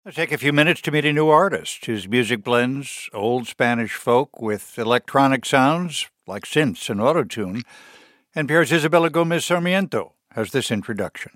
Let's take a few minutes to meet a new artist whose music blends old Spanish folk with electronic sounds like synths and autotune. NPR's Isabella Gomez Sarmiento has this introduction.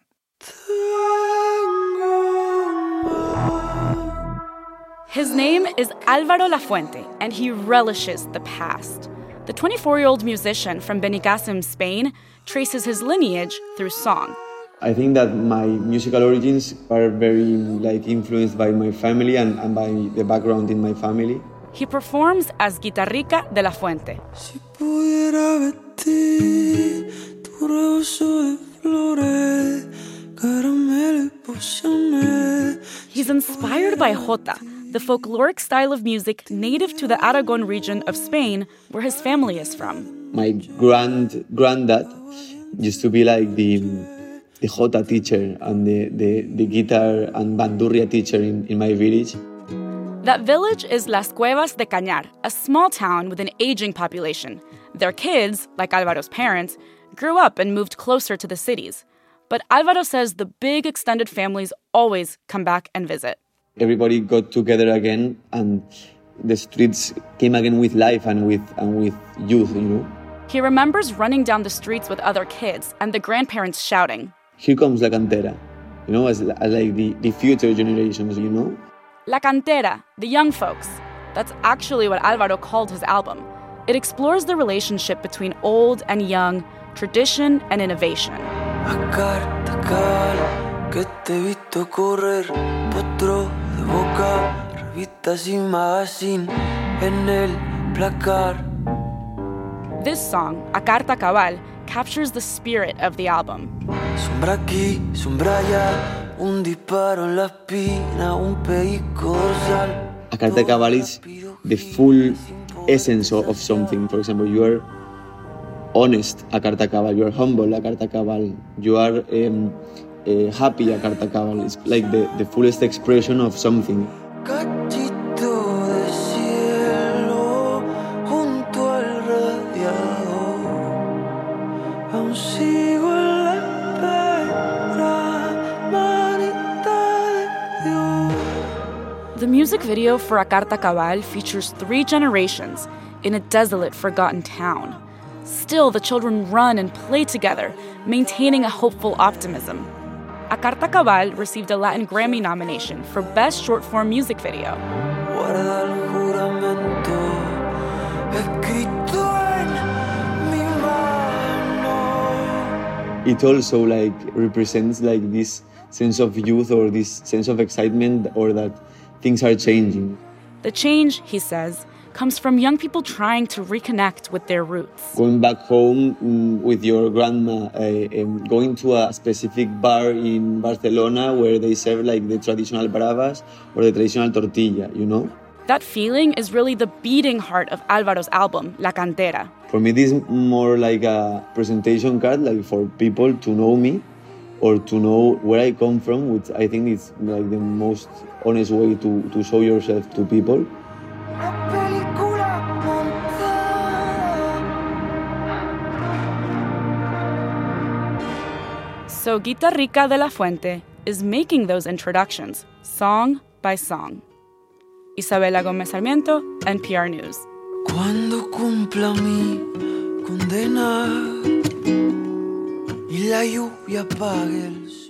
His name is Álvaro Lafuente, and he relishes the past. The 24-year-old musician from Benicàssim, Spain, traces his lineage through song. I think that my musical origins are very influenced by my family and by the background in my family. He performs as Guitarrica de Lafuente. Si pudiera vestir tu rebozo de flores, caramelo y pociones. He's inspired by jota, the folkloric style of music native to the Aragon region of Spain, where his family is from. My granddad used to be like the jota teacher and the guitar and bandurria teacher in my village. That village is Las Cuevas de Cañar, a small town with an aging population. Their kids, like Álvaro's parents, grew up and moved closer to the cities. But Álvaro says the big extended families always come back and visit. Everybody got together again, and the streets came again with life and with youth, you know. He remembers running down the streets with other kids and the grandparents shouting, "Here comes La Cantera," you know, as like the future generations, you know. La Cantera, the young folks. That's actually what Álvaro called his album. It explores the relationship between old and young, tradition and innovation. A carta cabal que te he visto correr, potro de boca, revistas y magazine en el placar. This song, A Carta Cabal, captures the spirit of the album. Sombra aquí, sombra allá, un disparo en la espina, un pellizco dorsal. A carta cabal is the full essence of something. For example, you are honest, a carta cabal. You are humble, a carta cabal. You are happy, a carta cabal. It's like the fullest expression of something. Cachito de cielo junto al radiador, aún sigo en la espera, manita de Dios. The music video for A Carta Cabal features 3 generations in a desolate, forgotten town. Still, the children run and play together, maintaining a hopeful optimism. A Carta Cabal received a Latin Grammy nomination for Best Short-Form Music Video. Guarda el juramento escrito en mi mano. It also represents this sense of youth or this sense of excitement or that things are changing. The change, he says, comes from young people trying to reconnect with their roots. Going back home with your grandma, going to a specific bar in Barcelona where they serve the traditional bravas or the traditional tortilla, you know? That feeling is really the beating heart of Álvaro's album, La Cantera. For me, this is more like a presentation card, for people to know me or to know where I come from, which I think is the most honest way to show yourself to people. So Guitarrica de Lafuente is making those introductions, song by song. Isabella Gomez Sarmiento, NPR News. Cuando cumpla mi condena y la lluvia apague el sol.